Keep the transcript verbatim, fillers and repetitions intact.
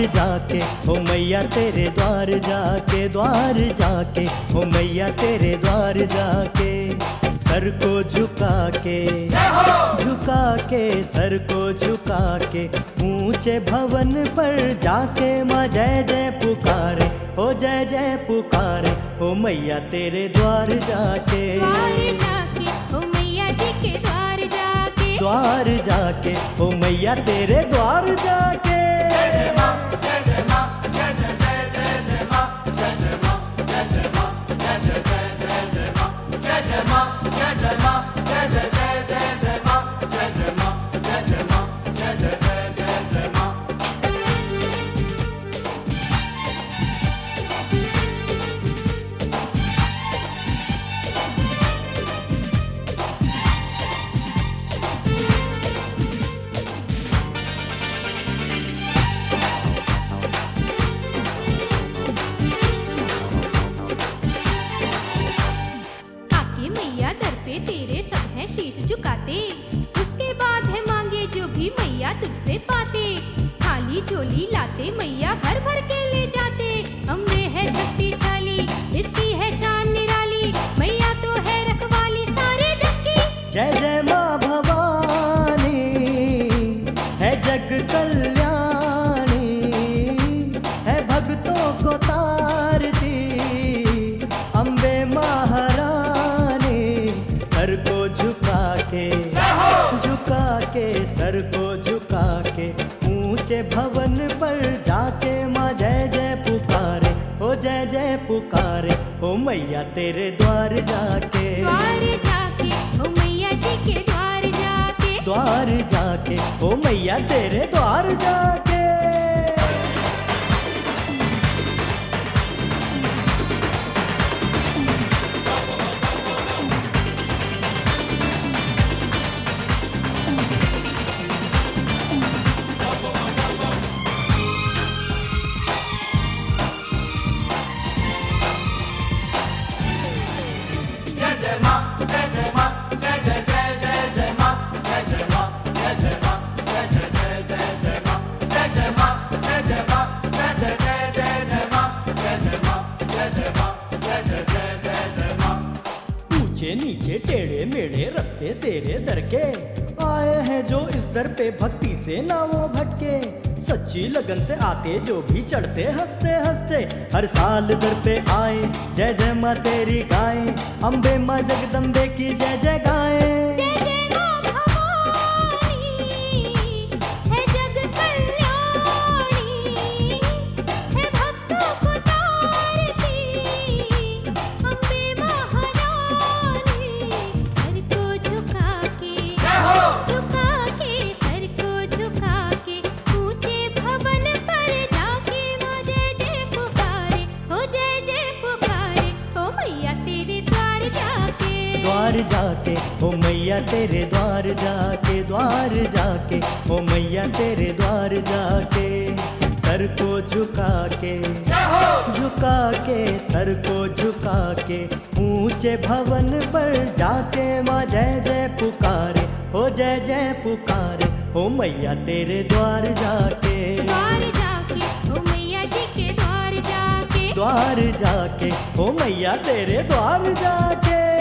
जाके हो मैया तेरे द्वार जाके, द्वार जाके हो मैया तेरे द्वार जाके। सर को झुका के, झुका के, सर को झुका के, ऊंचे भवन पर जाके माँ जय जय पुकारे, हो जय जय पुकारे हो मैया तेरे द्वार जाके। द्वार जाके हो मैया जी के द्वार जाके, द्वार जाके हो मैया तेरे द्वार जाके। शीश झुकाते, उसके बाद है मांगे जो भी मैया तुझसे पाते। थाली झोली लाते मैया भर भर के ले जाते। अम्बे है शक्तिशाली, इसकी है शान निराली, मैया तो है रखवाली सारे जग की। जय जय माँ भवानी है जग कल्याणी, है भक्तों को तारती अम्बे महारानी। सर को झुका के, झुका के, सर को झुका के, ऊंचे भवन पर जाके माँ जय जय पुकारे, हो जय जय पुकारे हो मैया तेरे द्वार जाके। द्वार जाके हो मैया जी के द्वार जाके, द्वार जाके हो मैया तेरे द्वार जाके। ऊंचे नीचे टेढ़े मेढ़े रास्ते तेरे दर के, आए हैं जो इस दर पे भक्ति से ना वो भटके। सच्ची लगन से आते जो भी चढ़ते हंसते हंसते, हर साल दर पे आए जय जय माँ तेरी गाए, अम्बे माँ जगदम्बे की जय जय गाए। जय जय माँ भवानी है जग कल्याणी, है भक्तों को तारती अम्बे महारानी। सर को झुका के, झुका के, सर को झुका के, ऊंचे भवन पर जाके माँ जय जय पुकारे, हो जय जय पुकारे हो मैया तेरे द्वार जाके। द्वार जाके हो मैया तेरे द्वार जाके, द्वार जाके हो मैया तेरे द्वार जाके। सर को झुका के, झुका के, सर को झुका के, ऊंचे भवन पर जाके माँ जय जय पुकारे, हो जय जय पुकारे हो मैया तेरे द्वार जाके। द्वार जाके हो मैया जी के द्वार जाके, द्वार जाके हो मैया तेरे द्वार जाके।